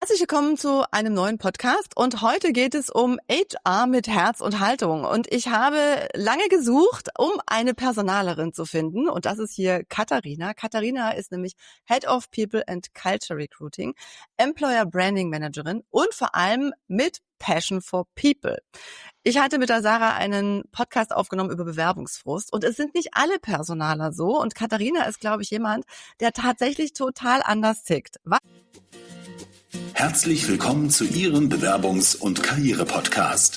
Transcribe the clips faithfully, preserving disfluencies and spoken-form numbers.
Herzlich willkommen zu einem neuen Podcast und heute geht es um H R mit Herz und Haltung und ich habe lange gesucht, um eine Personalerin zu finden und das ist hier Katharina. Katharina ist nämlich Head of People and Culture Recruiting, Employer Branding Managerin und vor allem mit Passion for People. Ich hatte mit der Sarah einen Podcast aufgenommen über Bewerbungsfrust und es sind nicht alle Personaler so und Katharina ist, glaube ich, jemand, der tatsächlich total anders tickt. Was Herzlich willkommen zu Ihrem Bewerbungs- und Karriere-Podcast.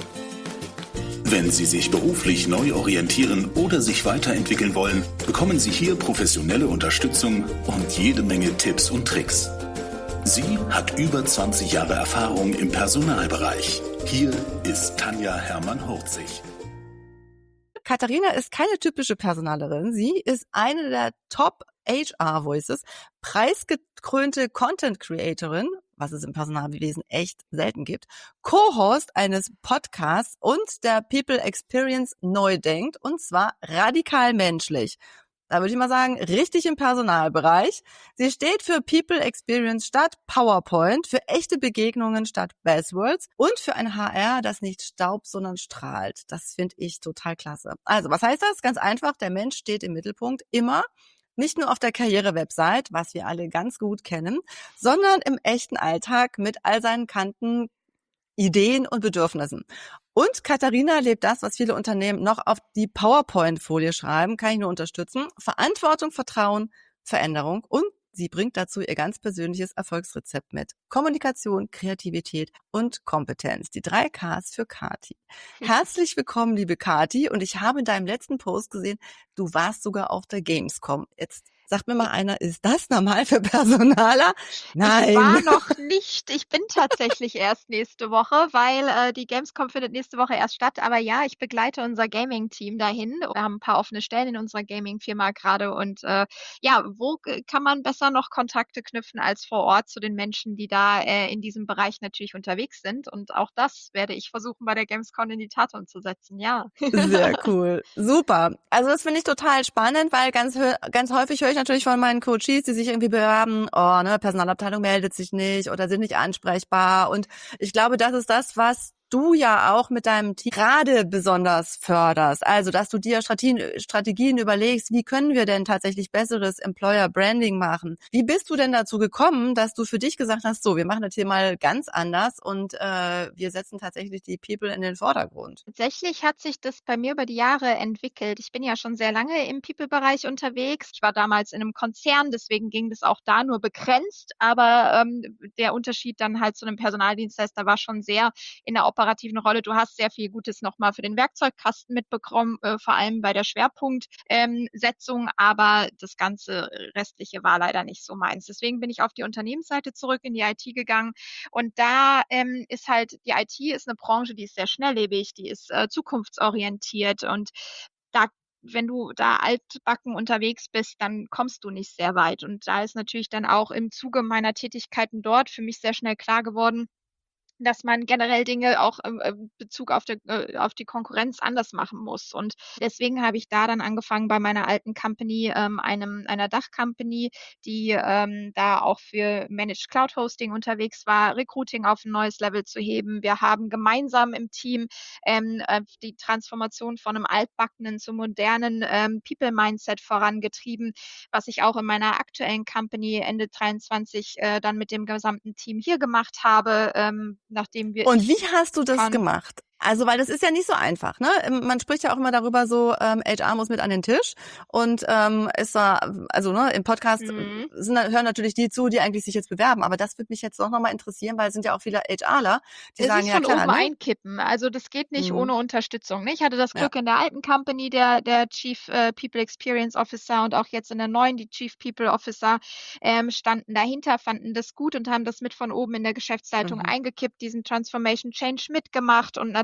Wenn Sie sich beruflich neu orientieren oder sich weiterentwickeln wollen, bekommen Sie hier professionelle Unterstützung und jede Menge Tipps und Tricks. Sie hat über zwanzig Jahre Erfahrung im Personalbereich. Hier ist Tanja Hermann-Hurzig. Katharina ist keine typische Personalerin. Sie ist eine der Top H R-Voices, preisgekrönte Content-Creatorin, was es im Personalwesen echt selten gibt, Co-Host eines Podcasts und der People Experience neu denkt, und zwar radikal menschlich. Da würde ich mal sagen, richtig im Personalbereich. Sie steht für People Experience statt PowerPoint, für echte Begegnungen statt Buzzwords und für ein H R, das nicht staubt, sondern strahlt. Das finde ich total klasse. Also, was heißt das? Ganz einfach, der Mensch steht im Mittelpunkt immer. Nicht nur auf der Karriere-Website, was wir alle ganz gut kennen, sondern im echten Alltag mit all seinen Kanten, Ideen und Bedürfnissen. Und Katharina lebt das, was viele Unternehmen noch auf die PowerPoint-Folie schreiben, kann ich nur unterstützen. Verantwortung, Vertrauen, Veränderung und sie bringt dazu ihr ganz persönliches Erfolgsrezept mit. Kommunikation, Kreativität und Kompetenz. Die drei Ks für Kati. Herzlich willkommen, liebe Kati. Und ich habe in deinem letzten Post gesehen, du warst sogar auf der Gamescom. Jetzt sagt mir mal einer, ist das normal für Personaler? Nein. Ich war noch nicht. Ich bin tatsächlich erst nächste Woche, weil äh, die Gamescom findet nächste Woche erst statt. Aber ja, ich begleite unser Gaming-Team dahin. Wir haben ein paar offene Stellen in unserer Gaming-Firma gerade. Und äh, ja, wo kann man besser noch Kontakte knüpfen als vor Ort zu den Menschen, die da äh, in diesem Bereich natürlich unterwegs sind. Und auch das werde ich versuchen, bei der Gamescom in die Tat umzusetzen. Ja. Sehr cool. Super. Also das finde ich total spannend, weil ganz, ganz häufig höre ich natürlich von meinen Coaches, die sich irgendwie bewerben, oh, ne, Personalabteilung meldet sich nicht oder sind nicht ansprechbar. Und ich glaube, das ist das, was du ja auch mit deinem Team gerade besonders förderst. Also, dass du dir Strategien, Strategien überlegst, wie können wir denn tatsächlich besseres Employer Branding machen? Wie bist du denn dazu gekommen, dass du für dich gesagt hast, so, wir machen das hier mal ganz anders und äh, wir setzen tatsächlich die People in den Vordergrund? Tatsächlich hat sich das bei mir über die Jahre entwickelt. Ich bin ja schon sehr lange im People-Bereich unterwegs. Ich war damals in einem Konzern, deswegen ging das auch da nur begrenzt. Aber ähm, der Unterschied dann halt zu einem Personaldienstleister war schon sehr in der operativen Rolle. Du hast sehr viel Gutes nochmal für den Werkzeugkasten mitbekommen, äh, vor allem bei der Schwerpunktsetzung. Ähm, aber das ganze Restliche war leider nicht so meins. Deswegen bin ich auf die Unternehmensseite zurück in die I T gegangen. Und da ähm, ist halt, die I T ist eine Branche, die ist sehr schnelllebig, die ist äh, zukunftsorientiert und da wenn du da altbacken unterwegs bist, dann kommst du nicht sehr weit. Und da ist natürlich dann auch im Zuge meiner Tätigkeiten dort für mich sehr schnell klar geworden, dass man generell Dinge auch im im Bezug auf der äh, auf die Konkurrenz anders machen muss. Und deswegen habe ich da dann angefangen bei meiner alten Company, ähm, einem einer Dach-Company, die ähm, da auch für Managed Cloud Hosting unterwegs war, Recruiting auf ein neues Level zu heben. Wir haben gemeinsam im Team ähm, äh, die Transformation von einem altbackenen zum modernen ähm, People-Mindset vorangetrieben, was ich auch in meiner aktuellen Company Ende dreiundzwanzig äh, dann mit dem gesamten Team hier gemacht habe, ähm, nachdem wir. Und wie hast du das kann, gemacht? Also, weil das ist ja nicht so einfach, ne? Man spricht ja auch immer darüber so, ähm, H R muss mit an den Tisch und ähm, ist da, also ne, im Podcast Mhm. sind, hören natürlich die zu, die eigentlich sich jetzt bewerben, aber das würde mich jetzt doch nochmal interessieren, weil es sind ja auch viele HRler, die Es sagen, ist ja von klar, oben ne? einkippen. Also das geht nicht Mhm. ohne Unterstützung. Ne? Ich hatte das Ja. Glück in der alten Company, der, der Chief äh, People Experience Officer und auch jetzt in der neuen, die Chief People Officer, ähm, standen dahinter, fanden das gut und haben das mit von oben in der Geschäftsleitung Mhm. eingekippt, diesen Transformation Change mitgemacht und natürlich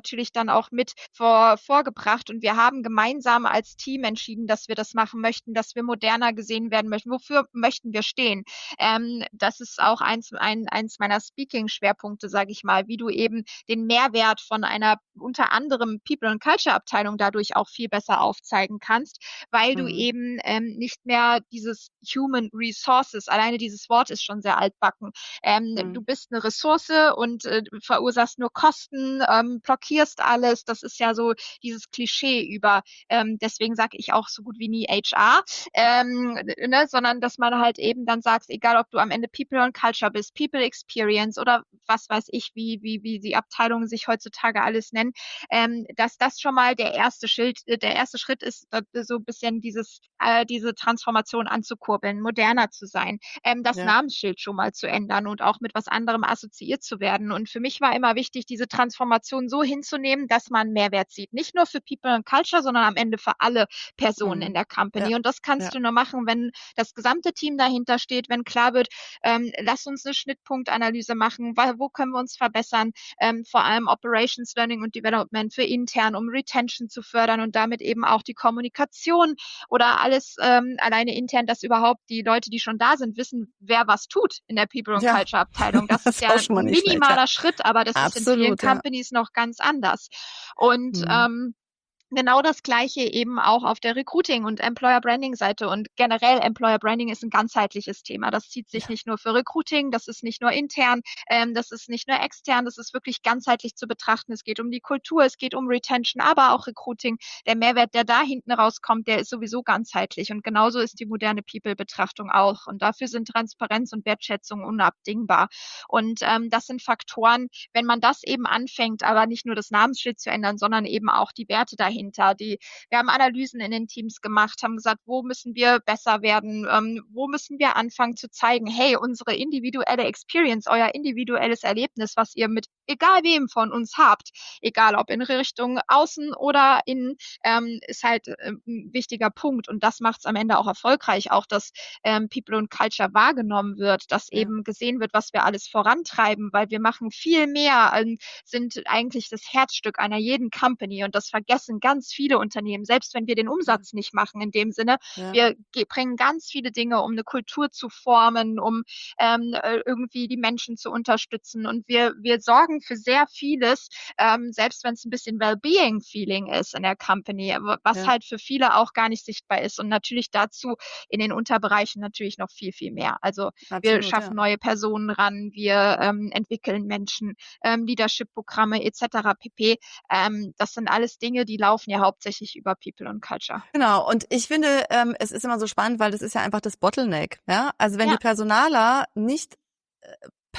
natürlich dann auch mit vor, vorgebracht und wir haben gemeinsam als Team entschieden, dass wir das machen möchten, dass wir moderner gesehen werden möchten. Wofür möchten wir stehen? Ähm, das ist auch eins, ein, eins meiner Speaking-Schwerpunkte, sage ich mal, wie du eben den Mehrwert von einer unter anderem People and Culture Abteilung dadurch auch viel besser aufzeigen kannst, weil du Mhm. eben ähm, nicht mehr dieses Human Resources, alleine dieses Wort ist schon sehr altbacken. Ähm, Mhm. Du bist eine Ressource und äh, verursachst nur Kosten, ähm, blockierst alles. Das ist ja so dieses Klischee über, ähm, deswegen sage ich auch so gut wie nie H R, ähm, ne, sondern dass man halt eben dann sagt, egal ob du am Ende People and Culture bist, People Experience oder was weiß ich, wie, wie, wie die Abteilungen sich heutzutage alles nennen, ähm, dass das schon mal der erste Schild, äh, der erste Schritt ist, äh, so ein bisschen dieses, äh, diese Transformation anzukurbeln, moderner zu sein, ähm, das Ja. Namensschild schon mal zu ändern und auch mit was anderem assoziiert zu werden. Und für mich war immer wichtig, diese Transformation so hinzunehmen, dass man Mehrwert sieht. Nicht nur für People and Culture, sondern am Ende für alle Personen Mhm. in der Company. Ja. Und das kannst Ja. du nur machen, wenn das gesamte Team dahinter steht, wenn klar wird, ähm, lass uns eine Schnittpunktanalyse machen, wo können wir uns verbessern, ähm, vor allem Operations, Learning und Development für intern, um Retention zu fördern und damit eben auch die Kommunikation oder alles ähm, alleine intern, dass überhaupt die Leute, die schon da sind, wissen, wer was tut in der People and Ja. Culture Abteilung. Das Das ist ist ja auch ein schon mal nicht schlecht, minimaler ja. Schritt, aber das ist in vielen Absolut, ja. Companies noch ganz anders. Und Mhm. ähm, genau das Gleiche eben auch auf der Recruiting- und Employer-Branding-Seite. Und generell Employer-Branding ist ein ganzheitliches Thema. Das zieht sich Ja. nicht nur für Recruiting, das ist nicht nur intern, ähm, das ist nicht nur extern, das ist wirklich ganzheitlich zu betrachten. Es geht um die Kultur, es geht um Retention, aber auch Recruiting. Der Mehrwert, der da hinten rauskommt, der ist sowieso ganzheitlich. Und genauso ist die moderne People-Betrachtung auch. Und dafür sind Transparenz und Wertschätzung unabdingbar. Und ähm, das sind Faktoren, wenn man das eben anfängt, aber nicht nur das Namensschild zu ändern, sondern eben auch die Werte dahinter. Die, wir haben Analysen in den Teams gemacht, haben gesagt, wo müssen wir besser werden, ähm, wo müssen wir anfangen zu zeigen, hey, unsere individuelle Experience, euer individuelles Erlebnis, was ihr mit egal wem von uns habt, egal ob in Richtung außen oder innen, ähm, ist halt äh, ein wichtiger Punkt. Und das macht es am Ende auch erfolgreich, auch dass ähm, People und Culture wahrgenommen wird, dass Ja. eben gesehen wird, was wir alles vorantreiben, weil wir machen viel mehr, ähm, sind eigentlich das Herzstück einer jeden Company und das vergessen ganz viele Unternehmen, selbst wenn wir den Umsatz nicht machen in dem Sinne. Ja. Wir bringen ganz viele Dinge, um eine Kultur zu formen, um ähm, irgendwie die Menschen zu unterstützen und wir, wir sorgen für sehr vieles, ähm, selbst wenn es ein bisschen Wellbeing-Feeling ist in der Company, was Ja. halt für viele auch gar nicht sichtbar ist und natürlich dazu in den Unterbereichen natürlich noch viel, viel mehr. Also wir Absolut, schaffen ja. neue Personen ran, wir ähm, entwickeln Menschen, ähm, Leadership-Programme et cetera pp. Ähm, das sind alles Dinge, die laufen ja hauptsächlich über People und Culture. Genau, und ich finde, ähm, es ist immer so spannend, weil das ist ja einfach das Bottleneck. Ja? Also wenn Ja. die Personaler nicht äh,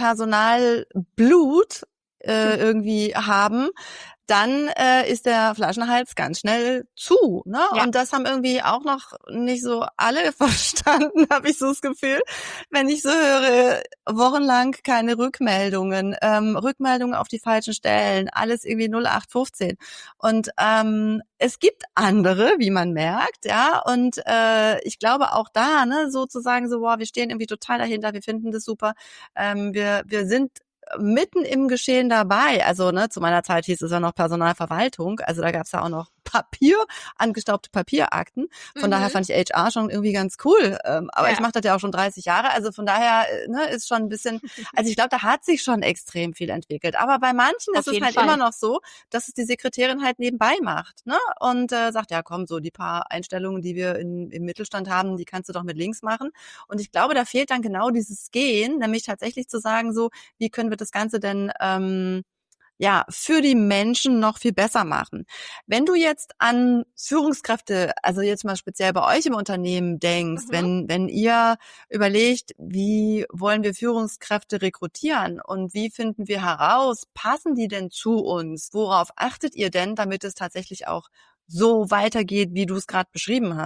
Personalblut äh, irgendwie haben, dann äh, ist der Flaschenhals ganz schnell zu. Ne? Ja. Und das haben irgendwie auch noch nicht so alle verstanden, habe ich so das Gefühl. Wenn ich so höre, wochenlang keine Rückmeldungen, ähm, Rückmeldungen auf die falschen Stellen, alles irgendwie null acht fünfzehn. Und ähm, es gibt andere, wie man merkt, ja. Und äh, ich glaube auch da, ne, sozusagen so, wow, wir stehen irgendwie total dahinter, wir finden das super, ähm, wir wir sind mitten im Geschehen dabei. Also ne, zu meiner Zeit hieß es ja noch Personalverwaltung. Also da gab es ja auch noch Papier, angestaubte Papierakten. Von Mhm. daher fand ich H R schon irgendwie ganz cool. Ähm, aber Ja. ich mache das ja auch schon dreißig Jahre. Also von daher ne, ist schon ein bisschen, also ich glaube, da hat sich schon extrem viel entwickelt. Aber bei manchen Auf ist es jeden halt Fall. immer noch so, dass es die Sekretärin halt nebenbei macht. Ne? Und äh, sagt, ja komm, so die paar Einstellungen, die wir in, im Mittelstand haben, die kannst du doch mit links machen. Und ich glaube, da fehlt dann genau dieses Gehen, nämlich tatsächlich zu sagen, so, wie können wir das Ganze denn ähm, ja für die Menschen noch viel besser machen. Wenn du jetzt an Führungskräfte, also jetzt mal speziell bei euch im Unternehmen denkst, Mhm. wenn wenn ihr überlegt, wie wollen wir Führungskräfte rekrutieren und wie finden wir heraus, passen die denn zu uns? Worauf achtet ihr denn, damit es tatsächlich auch so weitergeht, wie du es gerade beschrieben hast?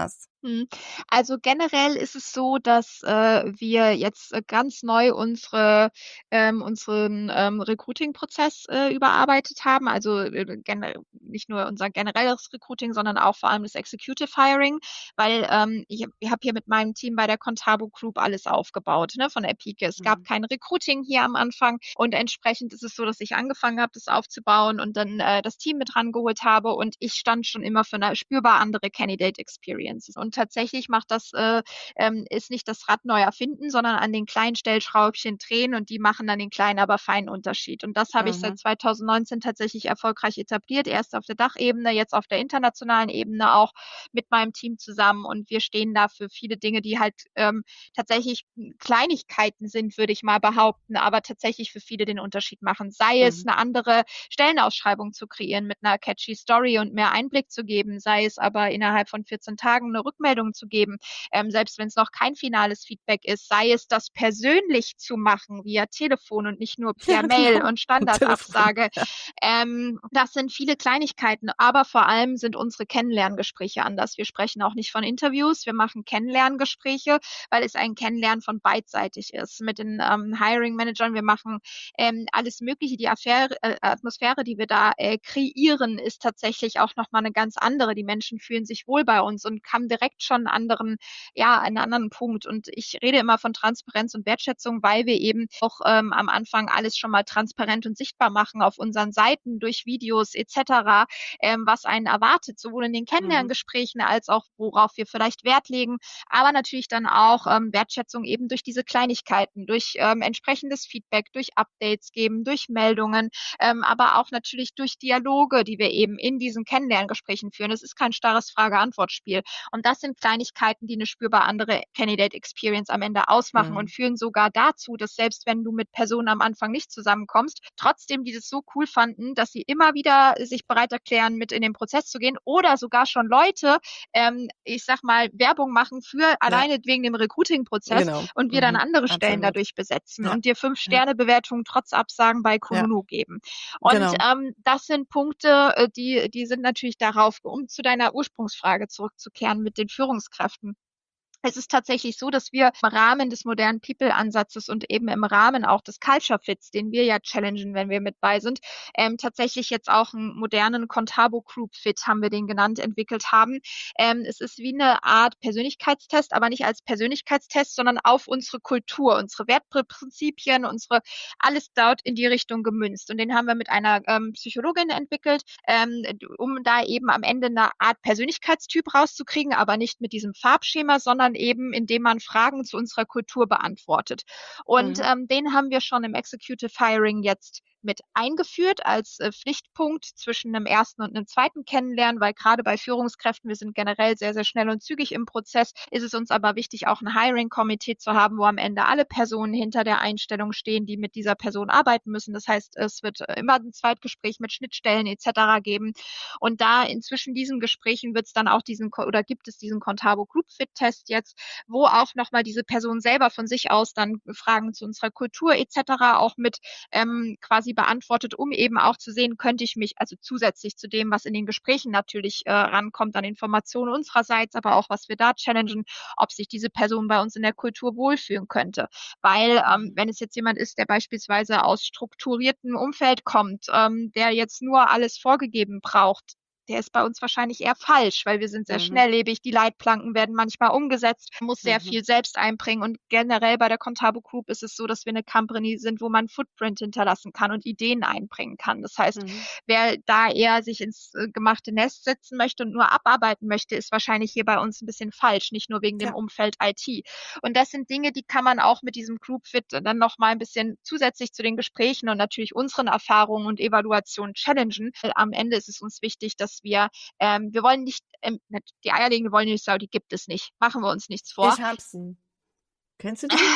Hm. Also generell ist es so, dass äh, wir jetzt äh, ganz neu unsere, ähm, unseren ähm, Recruiting-Prozess äh, überarbeitet haben. Also äh, gener- nicht nur unser generelles Recruiting, sondern auch vor allem das Executive Hiring, weil ähm, ich, ich habe hier mit meinem Team bei der Contabo Group alles aufgebaut, ne, von der Pike. Es gab Mhm. kein Recruiting hier am Anfang und entsprechend ist es so, dass ich angefangen habe, das aufzubauen und dann äh, das Team mit rangeholt habe und ich stand schon immer für eine spürbar andere Candidate Experience. Und tatsächlich macht das, äh, ähm, ist nicht das Rad neu erfinden, sondern an den kleinen Stellschraubchen drehen und die machen dann den kleinen, aber feinen Unterschied. Und das habe ich seit Mhm. zwanzig neunzehn tatsächlich erfolgreich etabliert. Erst auf der Dachebene, jetzt auf der internationalen Ebene auch mit meinem Team zusammen. Und wir stehen da für viele Dinge, die halt ähm, tatsächlich Kleinigkeiten sind, würde ich mal behaupten, aber tatsächlich für viele den Unterschied machen. Sei es Mhm. eine andere Stellenausschreibung zu kreieren mit einer catchy Story und mehr Einblick zu geben, sei es aber innerhalb von vierzehn Tagen eine Rückmeldung zu geben, ähm, selbst wenn es noch kein finales Feedback ist, sei es das persönlich zu machen via Telefon und nicht nur per Ja, Mail genau. und Am Telefon. Standardabsage. Ja. Ähm, das sind viele Kleinigkeiten, aber vor allem sind unsere Kennenlerngespräche anders. Wir sprechen auch nicht von Interviews, wir machen Kennenlerngespräche, weil es ein Kennenlernen von beidseitig ist. Mit den ähm, Hiring-Managern, wir machen ähm, alles Mögliche. Die Affäre, äh, Atmosphäre, die wir da äh, kreieren, ist tatsächlich auch nochmal eine ganz andere. Die Menschen fühlen sich wohl bei uns und haben direkt schon einen anderen, ja, einen anderen Punkt. Und ich rede immer von Transparenz und Wertschätzung, weil wir eben auch ähm, am Anfang alles schon mal transparent und sichtbar machen auf unseren Seiten durch Videos et cetera, ähm, was einen erwartet, sowohl in den Mhm. Kennenlerngesprächen als auch worauf wir vielleicht Wert legen, aber natürlich dann auch ähm, Wertschätzung eben durch diese Kleinigkeiten, durch ähm, entsprechendes Feedback, durch Updates geben, durch Meldungen, ähm, aber auch natürlich durch Dialoge, die wir eben in diesen Kennenlerngesprächen führen. Es ist kein starres Frage-Antwort-Spiel. Und das sind Kleinigkeiten, die eine spürbar andere Candidate Experience am Ende ausmachen und Mhm. führen sogar dazu, dass selbst wenn du mit Personen am Anfang nicht zusammenkommst, trotzdem die das so cool fanden, dass sie immer wieder sich bereit erklären, mit in den Prozess zu gehen oder sogar schon Leute, ähm, ich sag mal, Werbung machen für Ja, alleine wegen dem Recruiting-Prozess genau. und wir dann Mhm. andere Stellen Absolut. dadurch besetzen Ja, und dir ja, Fünf-Sterne-Bewertungen trotz Absagen bei ja, Kununu geben. Und genau. ähm, das sind Punkte, äh, die, die sind natürlich darauf, um zu deiner Ursprungsfrage zurückzukehren mit den Führungskräften. Es ist tatsächlich so, dass wir im Rahmen des modernen People-Ansatzes und eben im Rahmen auch des Culture Fits, den wir ja challengen, wenn wir mit bei sind, ähm, tatsächlich jetzt auch einen modernen Contabo Group Fit, haben wir den genannt, entwickelt haben. Ähm, es ist wie eine Art Persönlichkeitstest, aber nicht als Persönlichkeitstest, sondern auf unsere Kultur, unsere Wertprinzipien, unsere alles dort in die Richtung gemünzt. Und den haben wir mit einer ähm, Psychologin entwickelt, ähm, um da eben am Ende eine Art Persönlichkeitstyp rauszukriegen, aber nicht mit diesem Farbschema, sondern eben indem man Fragen zu unserer Kultur beantwortet. Und Mhm. ähm, den haben wir schon im Executive Hiring jetzt mit eingeführt als äh, Pflichtpunkt zwischen einem ersten und einem zweiten Kennenlernen, weil gerade bei Führungskräften, wir sind generell sehr, sehr schnell und zügig im Prozess, ist es uns aber wichtig, auch ein Hiring-Komitee zu haben, wo am Ende alle Personen hinter der Einstellung stehen, die mit dieser Person arbeiten müssen. Das heißt, es wird immer ein Zweitgespräch mit Schnittstellen et cetera geben. Und da inzwischen diesen Gesprächen wird es dann auch diesen oder gibt es diesen Contabo Group Fit Test jetzt, wo auch nochmal diese Person selber von sich aus dann Fragen zu unserer Kultur et cetera auch mit ähm, quasi beantwortet, um eben auch zu sehen, könnte ich mich, also zusätzlich zu dem, was in den Gesprächen natürlich äh, rankommt an Informationen unsererseits, aber auch was wir da challengen, ob sich diese Person bei uns in der Kultur wohlfühlen könnte. Weil ähm, Mhm. wenn es jetzt jemand ist, der beispielsweise aus strukturiertem Umfeld kommt, ähm, der jetzt nur alles vorgegeben braucht, der ist bei uns wahrscheinlich eher falsch, weil wir sind sehr Mhm. schnelllebig. Die Leitplanken werden manchmal umgesetzt, man muss sehr Mhm. viel selbst einbringen. Und generell bei der Contabo Group ist es so, dass wir eine Company sind, wo man Footprint hinterlassen kann und Ideen einbringen kann. Das heißt, Mhm. wer da eher sich ins äh, gemachte Nest setzen möchte und nur abarbeiten möchte, ist wahrscheinlich hier bei uns ein bisschen falsch, nicht nur wegen dem Ja. Umfeld I T. Und das sind Dinge, die kann man auch mit diesem Group Fit dann noch mal ein bisschen zusätzlich zu den Gesprächen und natürlich unseren Erfahrungen und Evaluationen challengen. Weil am Ende ist es uns wichtig, dass wir, ähm, wir wollen nicht, ähm, die eierlegende Wollmilchsau, die gibt es nicht. Machen wir uns nichts vor. Ich hab sie. Kennst du die?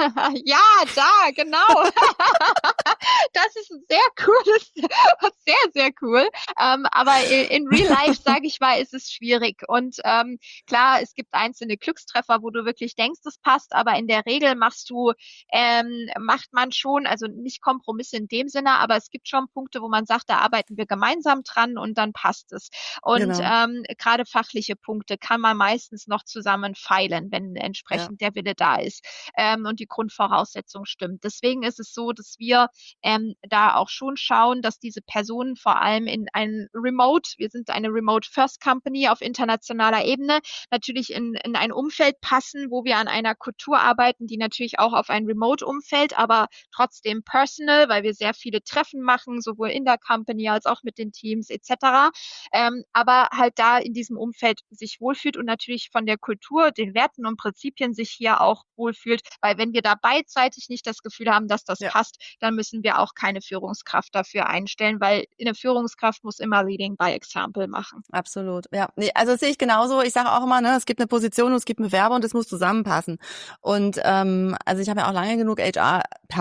Ja, da, genau. Das ist ein sehr cooles, sehr, sehr cool. ähm, aber in, in Real Life, sage ich mal, ist es schwierig. Und ähm, klar, es gibt einzelne Glückstreffer, wo du wirklich denkst, es passt, aber in der Regel machst du, ähm, macht man schon, also nicht Kompromisse in dem Sinne, aber es gibt schon Punkte, wo man sagt, da arbeiten wir gemeinsam dran und dann passt es. Und Genau. ähm, gerade fachliche Punkte kann man meistens noch zusammen feilen, wenn entsprechend ja. der Wille da ist ähm, und die Grundvoraussetzung stimmt. Deswegen ist es so, dass wir ähm, da auch schon schauen, dass diese Personen vor allem in ein Remote, wir sind eine Remote First Company auf internationaler Ebene, natürlich in, in ein Umfeld passen, wo wir an einer Kultur arbeiten, die natürlich auch auf ein Remote-Umfeld, aber trotzdem personal, weil wir sehr viele Treffen machen, sowohl in der Company als auch mit den Teams et cetera. Ähm, aber halt da in diesem Umfeld sich wohlfühlt und natürlich von der Kultur, den Werten und Prinzipien sich hier auch wohlfühlt, weil wenn wir da beidseitig nicht das Gefühl haben, dass das ja. passt, dann müssen wir auch keine Führungskraft dafür einstellen, weil eine Führungskraft muss immer Leading by Example machen. Absolut, ja. Nee, also das sehe ich genauso. Ich sage auch immer, ne, es gibt eine Position und es gibt einen Bewerber und es muss zusammenpassen. Und ähm, also ich habe ja auch lange genug H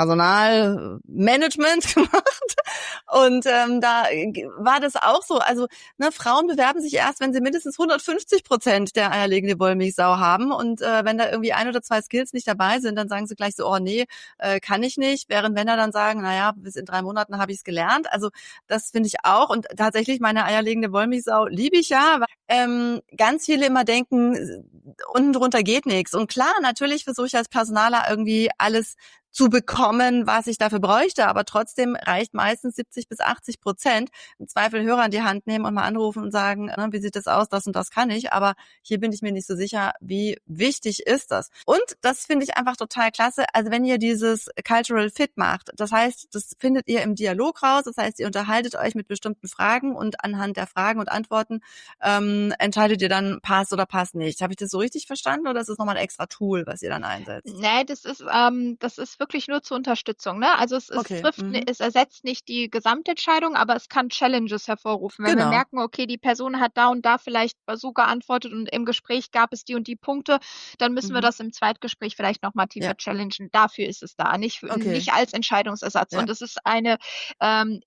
R-Personalmanagement gemacht und ähm, da war das auch so. Also ne, Frauen bewerben sich erst, wenn sie mindestens hundertfünfzig Prozent der eierlegende Wollmilchsau haben und äh, wenn da irgendwie ein oder zwei Skills nicht dabei sind, dann sagen sie gleich so, oh nee, äh, kann ich nicht. Während Männer dann sagen, naja, bis in drei Monaten habe ich es gelernt. Also das finde ich auch und tatsächlich meine eierlegende Wollmilchsau liebe ich ja, weil ähm, ganz viele immer denken, unten drunter geht nichts. Und klar, natürlich versuche ich als Personaler irgendwie alles zu bekommen, was ich dafür bräuchte, aber trotzdem reicht meistens siebzig bis achtzig Prozent. Im Zweifel Hörer in die Hand nehmen und mal anrufen und sagen, ne, wie sieht das aus, das und das kann ich, aber hier bin ich mir nicht so sicher, wie wichtig ist das. Und das finde ich einfach total klasse, also wenn ihr dieses Cultural Fit macht, das heißt, das findet ihr im Dialog raus, das heißt, ihr unterhaltet euch mit bestimmten Fragen und anhand der Fragen und Antworten ähm, entscheidet ihr dann, passt oder passt nicht. Habe ich das so richtig verstanden oder ist das nochmal ein extra Tool, was ihr dann einsetzt? Nee, das ist, ähm, das ist wirklich nur zur Unterstützung, ne? Also es, es Okay. trifft, Mhm. es ersetzt nicht die Gesamtentscheidung, aber es kann Challenges hervorrufen. Wenn Genau. wir merken, okay, die Person hat da und da vielleicht so geantwortet und im Gespräch gab es die und die Punkte, dann müssen wir Mhm. das im Zweitgespräch vielleicht nochmal tiefer Ja. challengen. Dafür ist es da, nicht, Okay. nicht als Entscheidungsersatz. Ja. Und es ist eine, ähm,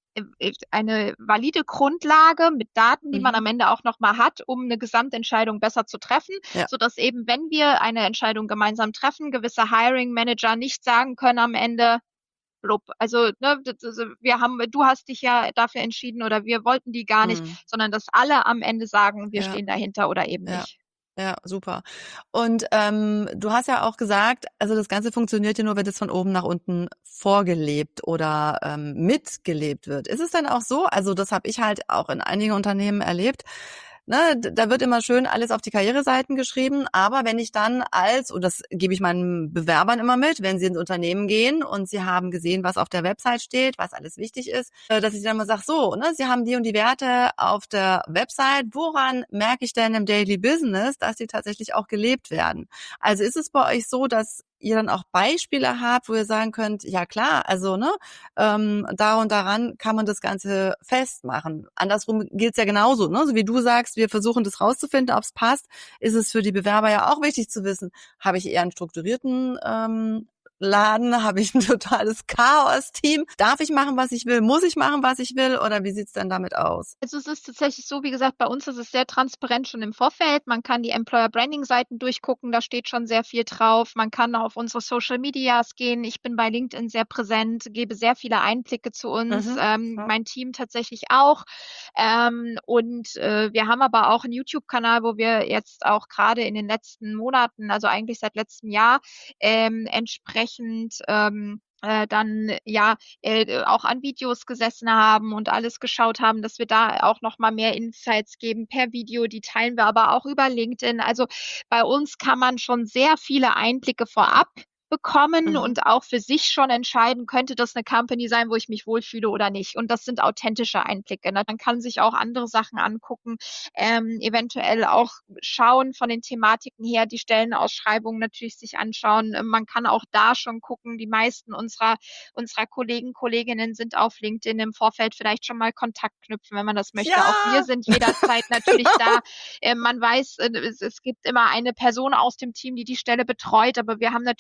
eine valide Grundlage mit Daten, die Mhm. man am Ende auch nochmal hat, um eine Gesamtentscheidung besser zu treffen, Ja. sodass eben, wenn wir eine Entscheidung gemeinsam treffen, gewisse Hiring Manager nicht sagen können am Ende, blub. Also, ne, das, also wir haben, du hast dich ja dafür entschieden oder wir wollten die gar nicht, Mhm. sondern dass alle am Ende sagen, wir Ja. stehen dahinter oder eben Ja. nicht. Ja, super. Und ähm, du hast ja auch gesagt, also das Ganze funktioniert ja nur, wenn das von oben nach unten vorgelebt oder ähm, mitgelebt wird. Ist es denn auch so? Also das habe ich halt auch in einigen Unternehmen erlebt. Ne, da wird immer schön alles auf die Karriereseiten geschrieben, aber wenn ich dann als, und das gebe ich meinen Bewerbern immer mit, wenn sie ins Unternehmen gehen und sie haben gesehen, was auf der Website steht, was alles wichtig ist, dass ich dann mal sage, so, ne, sie haben die und die Werte auf der Website, woran merke ich denn im Daily Business, dass die tatsächlich auch gelebt werden? Also ist es bei euch so, dass ihr dann auch Beispiele habt, wo ihr sagen könnt, ja klar, also ne, ähm, da und daran kann man das Ganze festmachen. Andersrum gilt es ja genauso, ne? So wie du sagst, wir versuchen das rauszufinden, ob es passt, ist es für die Bewerber ja auch wichtig zu wissen, habe ich eher einen strukturierten ähm, Laden, habe ich ein totales Chaos-Team. Darf ich machen, was ich will? Muss ich machen, was ich will? Oder wie sieht's denn damit aus? Also es ist tatsächlich so, wie gesagt, bei uns ist es sehr transparent schon im Vorfeld. Man kann die Employer-Branding-Seiten durchgucken, da steht schon sehr viel drauf. Man kann auf unsere Social Medias gehen. Ich bin bei LinkedIn sehr präsent, gebe sehr viele Einblicke zu uns. Mhm. Ähm, Ja. Mein Team tatsächlich auch. Ähm, und äh, wir haben aber auch einen YouTube-Kanal, wo wir jetzt auch gerade in den letzten Monaten, also eigentlich seit letztem Jahr, ähm, entsprechend ähm, äh, dann ja äh, auch an Videos gesessen haben und alles geschaut haben, dass wir da auch noch mal mehr Insights geben per Video. Die teilen wir aber auch über LinkedIn. Also bei uns kann man schon sehr viele Einblicke vorab bekommen Mhm. und auch für sich schon entscheiden, könnte das eine Company sein, wo ich mich wohlfühle oder nicht. Und das sind authentische Einblicke. Ne? Man kann sich auch andere Sachen angucken, ähm, eventuell auch schauen von den Thematiken her, die Stellenausschreibungen natürlich sich anschauen. Man kann auch da schon gucken, die meisten unserer, unserer Kollegen, Kolleginnen sind auf LinkedIn im Vorfeld vielleicht schon mal Kontakt knüpfen, wenn man das möchte. Ja, Auch wir sind jederzeit natürlich genau. da. Äh, man weiß, äh, es, es gibt immer eine Person aus dem Team, die die Stelle betreut, aber wir haben natürlich auch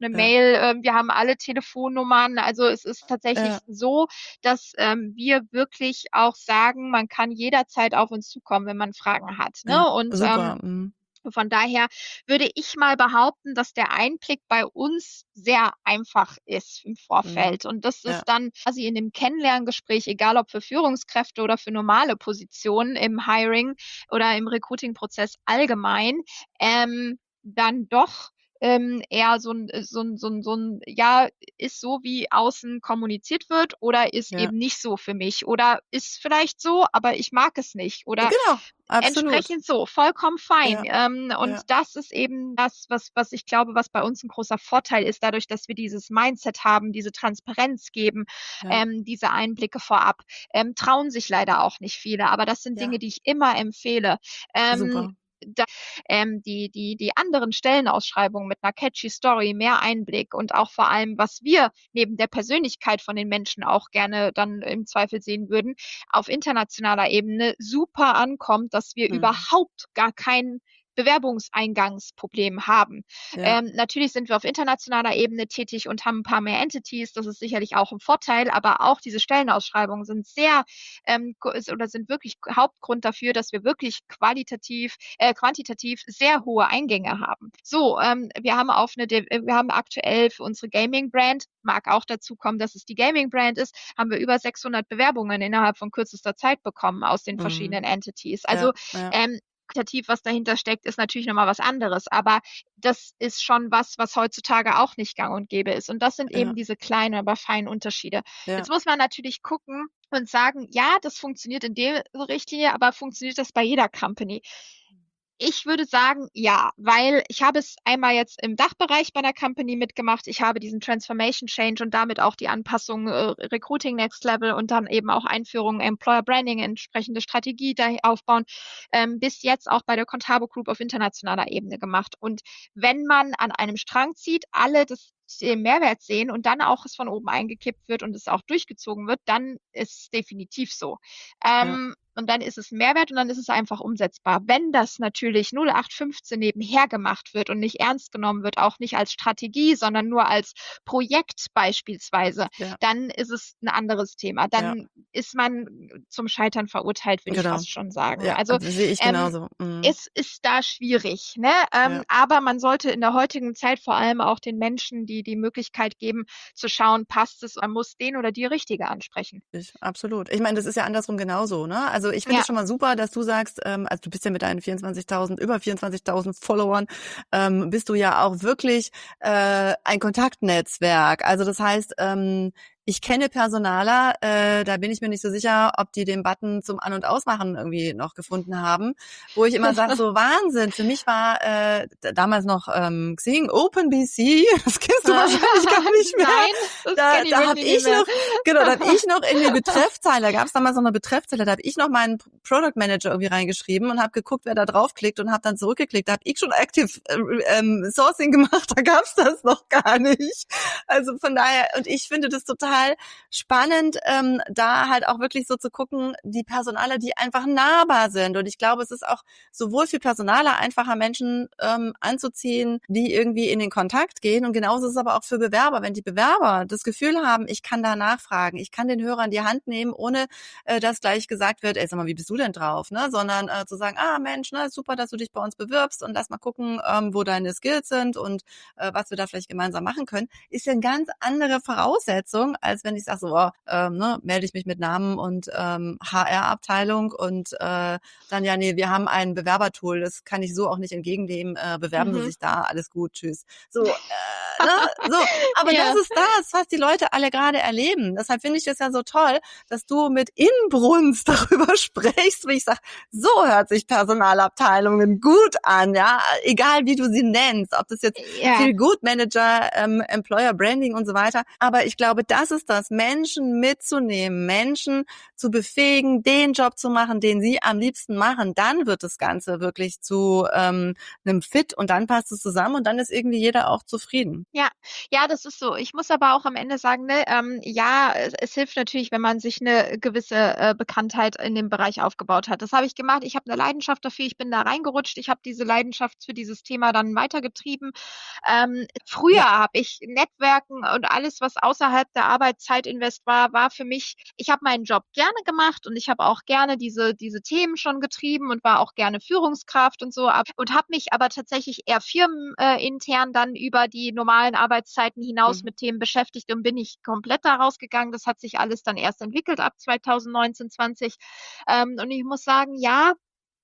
eine Ja. Mail, äh, wir haben alle Telefonnummern. Also es ist tatsächlich Ja. so, dass ähm, wir wirklich auch sagen, man kann jederzeit auf uns zukommen, wenn man Fragen hat. Ne? Ja, Und super. ähm, Mhm. von daher würde ich mal behaupten, dass der Einblick bei uns sehr einfach ist im Vorfeld. Und das Ja. ist dann quasi in dem Kennenlerngespräch, egal ob für Führungskräfte oder für normale Positionen im Hiring oder im Recruiting-Prozess allgemein, ähm, dann doch ähm, eher so ein, so ein, so ein, so ein, ja, ist so, wie außen kommuniziert wird oder ist Ja. eben nicht so für mich oder ist vielleicht so, aber ich mag es nicht oder Genau, absolut. entsprechend so, vollkommen fein. Ja. Ähm, und Ja. das ist eben das, was, was ich glaube, was bei uns ein großer Vorteil ist, dadurch, dass wir dieses Mindset haben, diese Transparenz geben, Ja. ähm, diese Einblicke vorab. Ähm, trauen sich leider auch nicht viele, aber das sind Ja. Dinge, die ich immer empfehle. Ähm, Super. da, ähm, die, die, die anderen Stellenausschreibungen mit einer catchy Story, mehr Einblick und auch vor allem, was wir neben der Persönlichkeit von den Menschen auch gerne dann im Zweifel sehen würden, auf internationaler Ebene super ankommt, dass wir Mhm. überhaupt gar kein Bewerbungseingangsproblem haben. Ja. Ähm, natürlich sind wir auf internationaler Ebene tätig und haben ein paar mehr Entities, das ist sicherlich auch ein Vorteil, aber auch diese Stellenausschreibungen sind sehr ähm, oder sind wirklich Hauptgrund dafür, dass wir wirklich qualitativ, äh, quantitativ sehr hohe Eingänge haben. So, ähm, wir haben auf eine, wir haben aktuell für unsere Gaming-Brand, mag auch dazu kommen, dass es die Gaming-Brand ist, haben wir über sechshundert Bewerbungen innerhalb von kürzester Zeit bekommen aus den Mhm. verschiedenen Entities. Also Ja. Ja. ähm, qualitativ, was dahinter steckt, ist natürlich nochmal was anderes, aber das ist schon was, was heutzutage auch nicht gang und gäbe ist. Und das sind Ja. eben diese kleinen, aber feinen Unterschiede. Ja. Jetzt muss man natürlich gucken und sagen, ja, das funktioniert in der Richtlinie, aber funktioniert das bei jeder Company? Ich würde sagen, ja, weil ich habe es einmal jetzt im Dachbereich bei einer Company mitgemacht. Ich habe diesen Transformation Change und damit auch die Anpassung äh, Recruiting Next Level und dann eben auch Einführung Employer Branding, entsprechende Strategie da aufbauen, ähm, bis jetzt auch bei der Contabo Group auf internationaler Ebene gemacht. Und wenn man an einem Strang zieht, alle das den Mehrwert sehen und dann auch es von oben eingekippt wird und es auch durchgezogen wird, dann ist es definitiv so. Ähm, ja. Und dann ist es Mehrwert und dann ist es einfach umsetzbar. Wenn das natürlich null acht fünfzehn nebenher gemacht wird und nicht ernst genommen wird, auch nicht als Strategie, sondern nur als Projekt beispielsweise, ja. dann ist es ein anderes Thema. Dann ja. ist man zum Scheitern verurteilt, würde genau. ich fast schon sagen. Ja, also sehe ich ähm, genauso. Mhm. Es ist da schwierig, ne? Ähm, ja. Aber man sollte in der heutigen Zeit vor allem auch den Menschen, die die Möglichkeit geben, zu schauen, passt es, man muss den oder die Richtige ansprechen. Ich, absolut. Ich meine, das ist ja andersrum genauso, ne? Also ich finde es ja. schon mal super, dass du sagst, ähm, also du bist ja mit deinen vierundzwanzigtausend, über vierundzwanzigtausend Followern, ähm, bist du ja auch wirklich äh, ein Kontaktnetzwerk. Also das heißt, ähm, ich kenne Personaler, äh, da bin ich mir nicht so sicher, ob die den Button zum An- und Ausmachen irgendwie noch gefunden haben, wo ich immer sage, so Wahnsinn. Für mich war äh, damals noch ähm, Xing, OpenBC, das kennst du wahrscheinlich gar nicht mehr. Nein, das da kenn ich da habe ich mehr. noch, genau, da habe ich noch irgendwie Betreffzeile, da gab es damals noch eine Betreffzeile, da habe ich noch meinen Product Manager irgendwie reingeschrieben und habe geguckt, wer da draufklickt und habe dann zurückgeklickt. Da habe ich schon Active äh, ähm, Sourcing gemacht, da gab es das noch gar nicht. Also von daher, und ich finde das total spannend, ähm, da halt auch wirklich so zu gucken, die Personaler, die einfach nahbar sind. Und ich glaube, es ist auch sowohl für Personaler einfacher, Menschen ähm, anzuziehen, die irgendwie in den Kontakt gehen. Und genauso ist es aber auch für Bewerber. Wenn die Bewerber das Gefühl haben, ich kann da nachfragen, ich kann den Hörer in die Hand nehmen, ohne äh, dass gleich gesagt wird, ey, sag mal, wie bist du denn drauf? Ne? Sondern äh, zu sagen, ah Mensch, ne, super, dass du dich bei uns bewirbst und lass mal gucken, ähm, wo deine Skills sind und äh, was wir da vielleicht gemeinsam machen können, ist ja eine ganz andere Voraussetzung, als wenn ich sage, so, oh, ähm, ne, melde ich mich mit Namen und ähm, H R-Abteilung und äh, dann, ja, nee, wir haben ein Bewerbertool, das kann ich so auch nicht entgegennehmen, äh, bewerben mhm. Sie sich da, alles gut, tschüss. So, äh, ne? so, aber ja. das ist das, was die Leute alle gerade erleben. Deshalb finde ich das ja so toll, dass du mit Inbrunst darüber sprichst, wie ich sage, so hört sich Personalabteilungen gut an, ja, egal wie du sie nennst, ob das jetzt ja. Feel Good Manager, ähm, Employer Branding und so weiter, aber ich glaube, das es das, Menschen mitzunehmen, Menschen zu befähigen, den Job zu machen, den sie am liebsten machen. Dann wird das Ganze wirklich zu ähm, einem Fit und dann passt es zusammen und dann ist irgendwie jeder auch zufrieden. Ja, ja, das ist so. Ich muss aber auch am Ende sagen, ne, ähm, ja, es, es hilft natürlich, wenn man sich eine gewisse äh, Bekanntheit in dem Bereich aufgebaut hat. Das habe ich gemacht. Ich habe eine Leidenschaft dafür. Ich bin da reingerutscht. Ich habe diese Leidenschaft für dieses Thema dann weitergetrieben. Ähm, früher Ja. habe ich Netzwerken und alles, was außerhalb der Arbeitszeit invest war, war für mich, ich habe meinen Job gerne gemacht und ich habe auch gerne diese, diese Themen schon getrieben und war auch gerne Führungskraft und so ab, und habe mich aber tatsächlich eher firmenintern dann über die normalen Arbeitszeiten hinaus Mhm. mit Themen beschäftigt und bin ich komplett da rausgegangen. Das hat sich alles dann erst entwickelt ab zwanzig neunzehn, zwanzig. Ähm, und ich muss sagen, ja,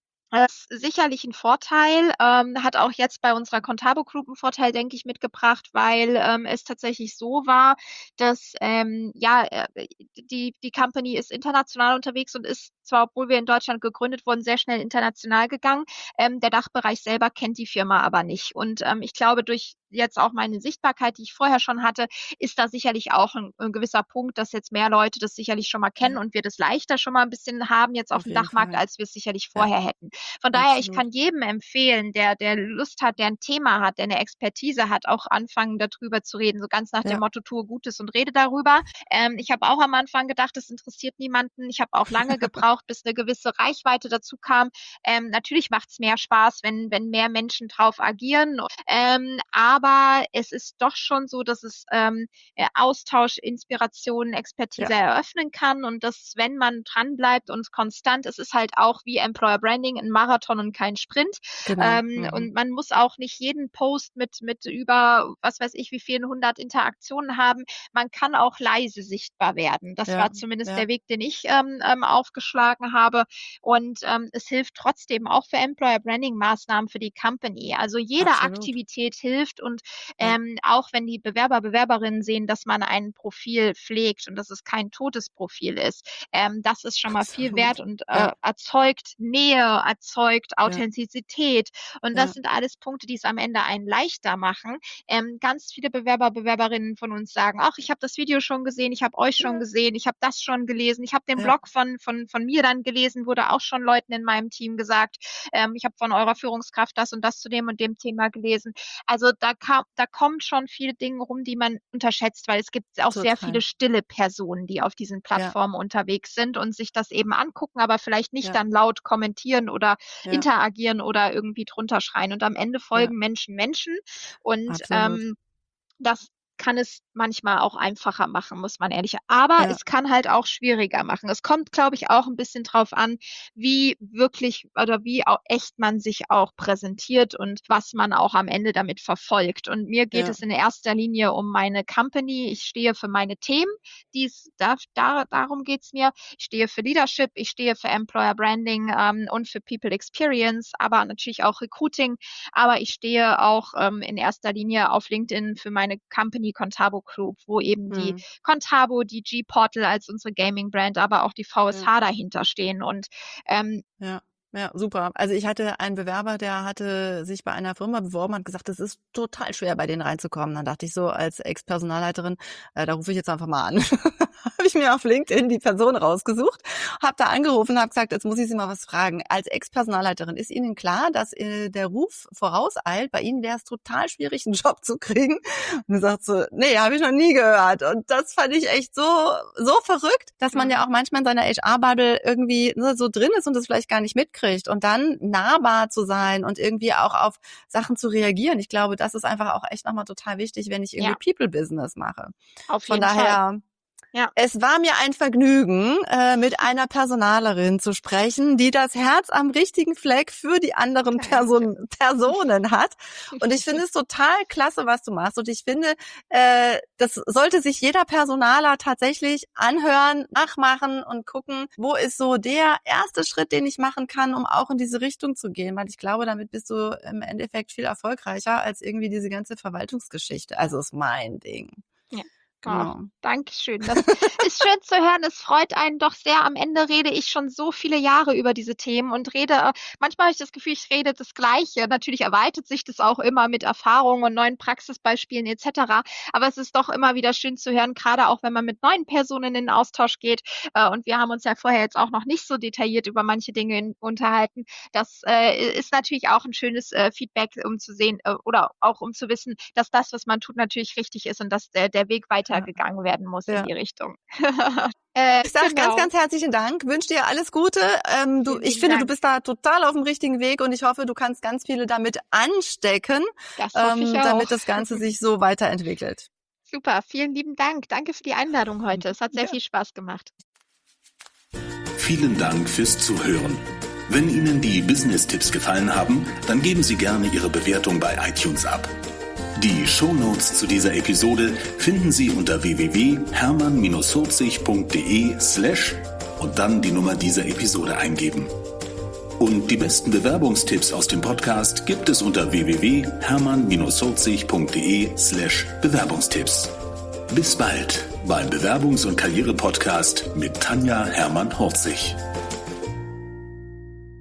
das ist sicherlich ein Vorteil, ähm, hat auch jetzt bei unserer Contabo Group einen Vorteil, denke ich, mitgebracht, weil ähm, es tatsächlich so war, dass ähm, ja äh, die die Company ist international unterwegs und ist zwar, obwohl wir in Deutschland gegründet wurden, sehr schnell international gegangen. Ähm, der Dachbereich selber kennt die Firma aber nicht. Und ähm, ich glaube, durch jetzt auch meine Sichtbarkeit, die ich vorher schon hatte, ist da sicherlich auch ein, ein gewisser Punkt, dass jetzt mehr Leute das sicherlich schon mal kennen Ja, und wir das leichter schon mal ein bisschen haben jetzt auf auf dem jeden Dachmarkt, Fall. als wir es sicherlich Ja, vorher hätten. Von daher, ich absolut. kann jedem empfehlen, der, der Lust hat, der ein Thema hat, der eine Expertise hat, auch anfangen, darüber zu reden. So ganz nach dem Ja, Motto, tue Gutes und rede darüber. Ähm, ich habe auch am Anfang gedacht, das interessiert niemanden. Ich habe auch lange gebraucht, bis eine gewisse Reichweite dazu kam. Ähm, natürlich macht es mehr Spaß, wenn, wenn mehr Menschen drauf agieren. Ähm, aber es ist doch schon so, dass es ähm, äh, Austausch, Inspiration, ja, Expertise eröffnen kann und dass, wenn man dranbleibt und konstant, es ist halt auch wie Employer Branding ein Marathon und kein Sprint. genau. Ähm, Mhm. und man muss auch nicht jeden Post mit, mit über, was weiß ich, wie vielen hundert Interaktionen haben. Man kann auch leise sichtbar werden. Das Ja, war zumindest ja, der Weg, den ich ähm, ähm, aufgeschlagen habe. Und ähm, es hilft trotzdem auch für Employer Branding Maßnahmen für die Company. Also jede absolut. Aktivität hilft und Ja, ähm, auch wenn die Bewerber, Bewerberinnen sehen, dass man ein Profil pflegt und dass es kein totes Profil ist, ähm, das ist schon mal viel wert absolut. und Ja, äh, erzeugt Nähe, erzeugt ja, Authentizität. Und das ja, sind alles Punkte, die es am Ende einen leichter machen. Ähm, ganz viele Bewerber, Bewerberinnen von uns sagen, ach, ich habe das Video schon gesehen, ich habe euch schon ja, gesehen, ich habe das schon gelesen, ich habe den ja, Blog von, von, von mir dann gelesen, wurde auch schon Leuten in meinem Team gesagt, ähm, ich habe von eurer Führungskraft das und das zu dem und dem Thema gelesen. Also da, kam, da kommen schon viele Dinge rum, die man unterschätzt, weil es gibt auch sehr viele total. stille Personen, die auf diesen Ja, Plattformen unterwegs sind und sich das eben angucken, aber vielleicht nicht ja, dann laut kommentieren oder ja, interagieren oder irgendwie drunter schreien. Und am Ende ja, folgen Menschen Menschen und absolut. ähm, das kann es manchmal auch einfacher machen, muss man ehrlich. Aber Ja, es kann halt auch schwieriger machen. Es kommt, glaube ich, auch ein bisschen drauf an, wie wirklich oder wie auch echt man sich auch präsentiert und was man auch am Ende damit verfolgt. Und mir geht ja, es in erster Linie um meine Company. Ich stehe für meine Themen. Dies, da, da, darum geht's mir. Ich stehe für Leadership, ich stehe für Employer Branding ähm, und für People Experience, aber natürlich auch Recruiting. Aber ich stehe auch ähm, in erster Linie auf LinkedIn für meine Company Contabo Group, wo eben die mhm. Contabo, die G-Portal als unsere Gaming-Brand, aber auch die Ja, V S H dahinter stehen. Und ähm, ja. Ja, super. Also ich hatte einen Bewerber, der hatte sich bei einer Firma beworben, hat gesagt, es ist total schwer, bei denen reinzukommen. Dann dachte ich so als Ex-Personalleiterin, äh, da rufe ich jetzt einfach mal an. Habe ich mir auf LinkedIn die Person rausgesucht, habe da angerufen und habe gesagt, jetzt muss ich Sie mal was fragen. Als Ex-Personalleiterin, ist Ihnen klar, dass äh, der Ruf vorauseilt? Bei Ihnen wäre es total schwierig, einen Job zu kriegen. Und er sagt so, nee, habe ich noch nie gehört. Und das fand ich echt so so verrückt, dass man ja mhm. auch manchmal in seiner H R-Bubble irgendwie ne, so drin ist und das vielleicht gar nicht mitkriegt. Und dann nahbar zu sein und irgendwie auch auf Sachen zu reagieren. Ich glaube, das ist einfach auch echt nochmal total wichtig, wenn ich irgendwie Ja, People-Business mache. auf Von jeden Fall. daher, Ja, es war mir ein Vergnügen, äh, mit einer Personalerin zu sprechen, die das Herz am richtigen Fleck für die anderen danke. Person, Personen hat. Und ich finde es total klasse, was du machst. Und ich finde, äh, das sollte sich jeder Personaler tatsächlich anhören, nachmachen und gucken, wo ist so der erste Schritt, den ich machen kann, um auch in diese Richtung zu gehen. Weil ich glaube, damit bist du im Endeffekt viel erfolgreicher als irgendwie diese ganze Verwaltungsgeschichte. Also ist mein Ding. Ja. Genau. Oh, Dankeschön. Das ist schön zu hören. Es freut einen doch sehr. Am Ende rede ich schon so viele Jahre über diese Themen und rede, äh, manchmal habe ich das Gefühl, ich rede das Gleiche. Natürlich erweitert sich das auch immer mit Erfahrungen und neuen Praxisbeispielen et cetera. Aber es ist doch immer wieder schön zu hören, gerade auch wenn man mit neuen Personen in den Austausch geht. Äh, und wir haben uns ja vorher jetzt auch noch nicht so detailliert über manche Dinge in, unterhalten. Das äh, ist natürlich auch ein schönes äh, Feedback, um zu sehen äh, oder auch um zu wissen, dass das, was man tut, natürlich richtig ist und dass der, der Weg weiter gegangen werden muss Ja. in die Richtung. äh, Ich sage genau. ganz, ganz herzlichen Dank, wünsche dir alles Gute. Ähm, du, Vielen ich lieben finde, Dank. du bist da total auf dem richtigen Weg und ich hoffe, du kannst ganz viele damit anstecken, Das hoffe ich ähm, auch. damit das Ganze sich so weiterentwickelt. Super, vielen lieben Dank. Danke für die Einladung heute. Es hat sehr Ja. viel Spaß gemacht. Vielen Dank fürs Zuhören. Wenn Ihnen die Business-Tipps gefallen haben, dann geben Sie gerne Ihre Bewertung bei iTunes ab. Die Shownotes zu dieser Episode finden Sie unter w w w punkt hermann vierzig punkt de slash und dann die Nummer dieser Episode eingeben. Und die besten Bewerbungstipps aus dem Podcast gibt es unter w w w punkt hermann vierzig punkt de slash Bewerbungstipps. Bis bald beim Bewerbungs- und Karriere-Podcast mit Tanja Hermann-Horzig.